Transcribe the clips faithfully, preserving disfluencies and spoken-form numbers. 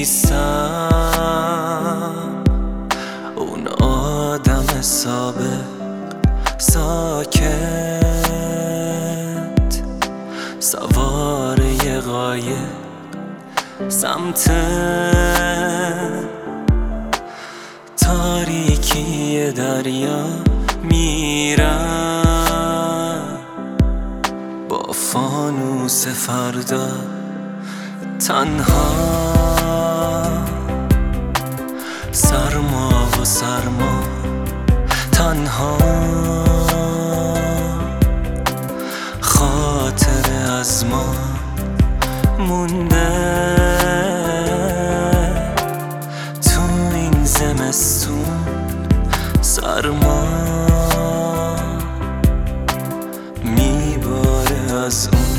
نیستم اون آدم سابق ساکت، سوار یه قایق سمت تاریکی دریا میرم، با فانوس فردا تنها، سرما و سرما تنها، خاطر از ما مونده تو این زمستون سرما میباره از اون.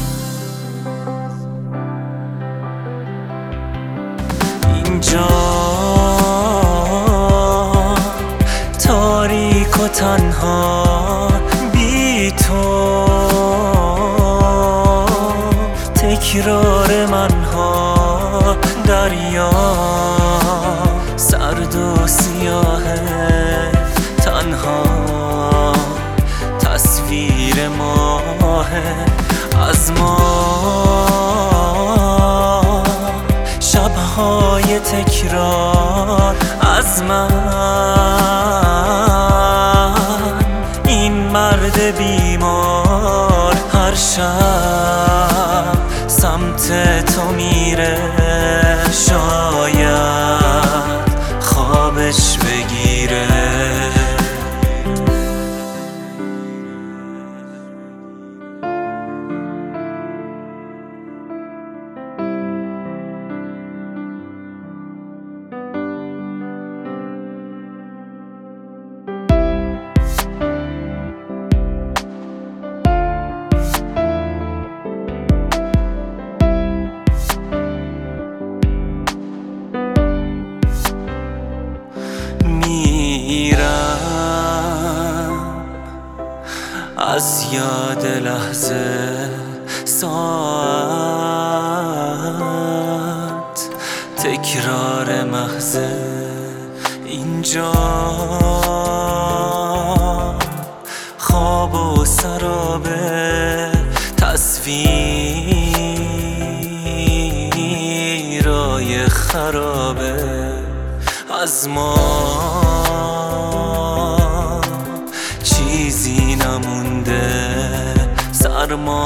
اینجا تاریک و تنها بی تو، تکرار منها دریا سرد و سیاهه، تنها تصویر ماهه از ما، شبهای تکرار از من، این مرد بیمار هر شب سمت تو میره، شاید خوابش بگیره. از یاد لحظه ساعت، تکرار محض اینجا، خواب و سرابه تصویرای خرابه از ما، چیزی نمونده سرما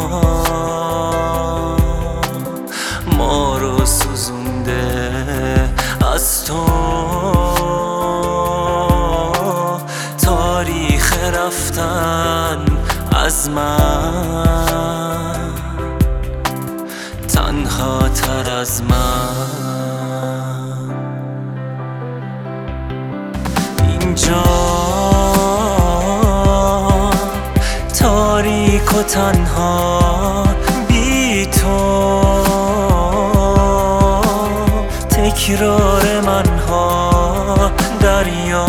ما رو سوزونده از تو، تاریخ رفتن از من تنها تر از من. اینجا تاریک و تنها بی تو، تکرار منها دریا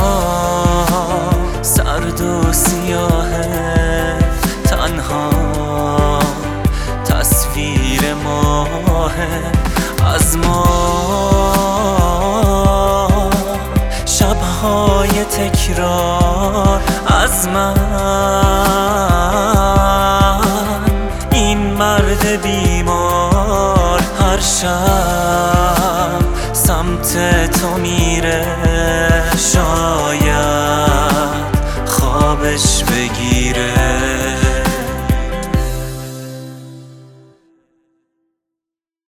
سرد و سیاهه، تنها تصویر ماهه از ما، شبهای تکرار از من، این مرد بیمار هر شب سمت تو میره،